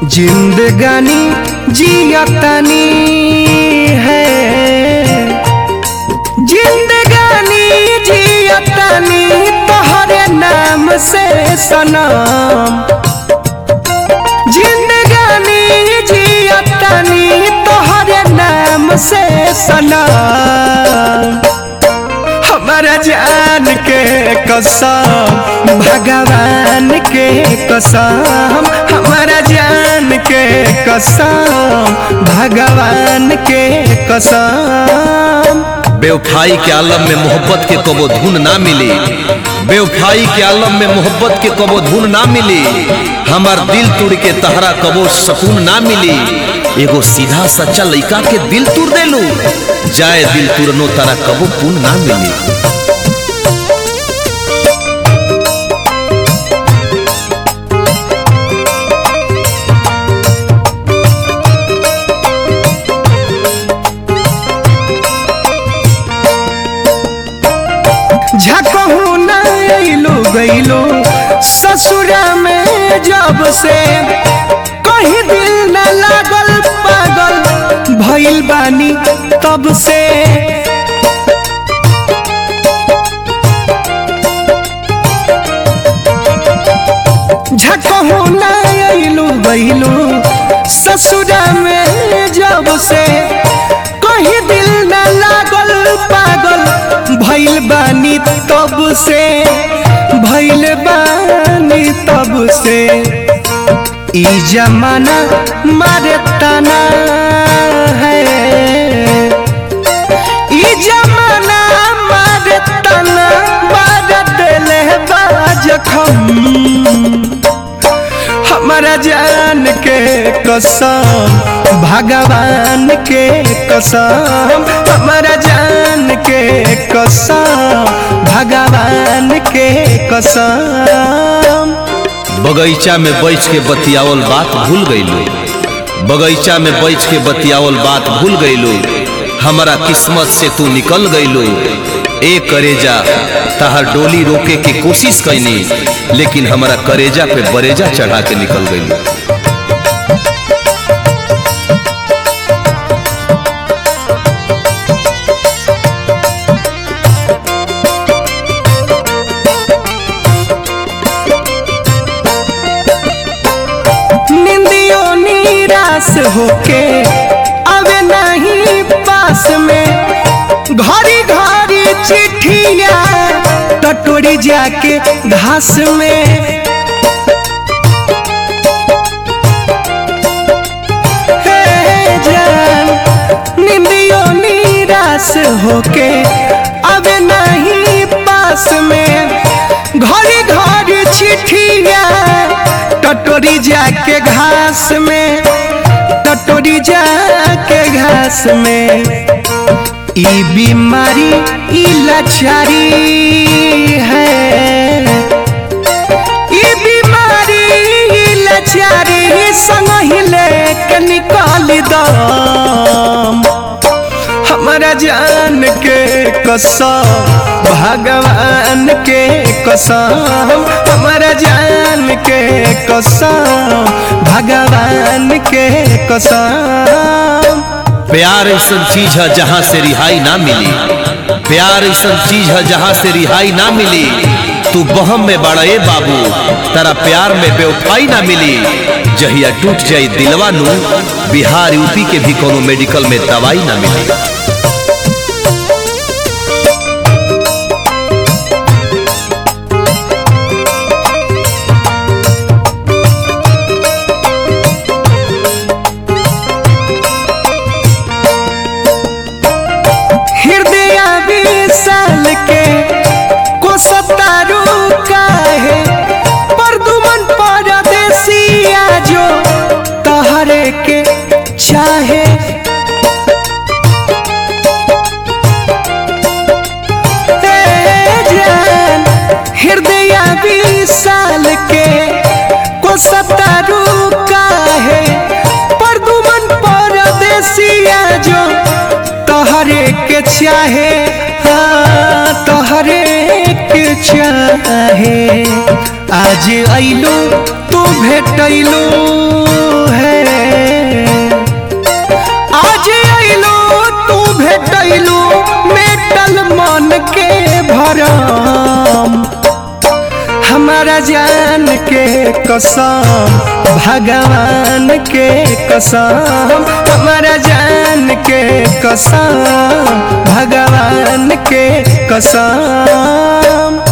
जिंदगानी जियतनी है, जिंदगानी जियतनी तोहरे नाम से सनम। जिंदगानी जियतनी तोहरे नाम से सनम। हमारा जान के कसम भगवान के कसम, हमारा जान के कसम भगवान के कसम। बेवफाई के आलम में मोहब्बत के कबो धुन ना मिली, बेवफाई के आलम में मोहब्बत के कबो धुन ना मिली। हमार दिल तोड़ के तहरा कबो सुकून ना मिली। एगो सीधा सच्चा लइका के दिल तोड़ देलू, जाए दिल तुरनो तारा कबो पुन ना मिली। झकहू न अइलू गइलू ससुरा में जब से, कहीं दिल न लागल पागल भइल बानी तब से। झकहू न अइलू गइलू ससुरा में जब से, कहीं दिल न लागल पागल भइल बानी तब से, भइल बानी तब से। ई जमाना मारे तना है, ई जमाना मारे तना मारे दिले जखम। हमारा जान के कसम भगवान के कसम, हमारा जान के कसम भगवान के कसम। बगीचा में बैठ के बतियावल बात भूल गईलू, बगीचा में बैठ के बतियावल बात भूल गईलू। हमारा किस्मत से तू निकल गईलू। ए करेजा तहार डोली रोके की कोशिश कैनी, लेकिन हमारा करेजा पे बरेजा चढ़ा के निकल गईलू। निंदियों निराश होके आवे नहीं पास में, घड़ी घड़ी चिट्ठिया टटोरी जाके घास में। हे जान निंदियों निराश होके आवे नहीं पास में, घड़ी घड़ी चिट्ठिया टटोरी जाके घास में, टटोरी जाके घास में। ई बीमारी ई लाचारी है, ई बीमारी ई लाचारी संग ही लेके निकाल दम। हमारा जान के कसम भगवान के कसम, हमारा जान के कसम भगवान के कसम। प्यार ऐसा चीज है जहाँ से रिहाई ना मिली, प्यार ऐसा चीज है जहाँ से रिहाई ना मिली। तू बहम में बड़ा ए बाबू, तारा प्यार में बेवफाई ना मिली। जहिया टूट जाई दिलवा नू, बिहार यूपी के भी कोनो मेडिकल में दवाई ना मिली। चाहे जान हृदय विशाल के को सतारू काहे, परदुमन परदेसिया जो तोहरे के चाहे, हाँ तोहरे के चाहे। आज अइलू तू भेटैलू है, आज अइलू तू भेटैलू मेटल मन के भरम। हमारा जान के कसम भगवान के कसम, हमारा जान के कसम भगवान के कसम।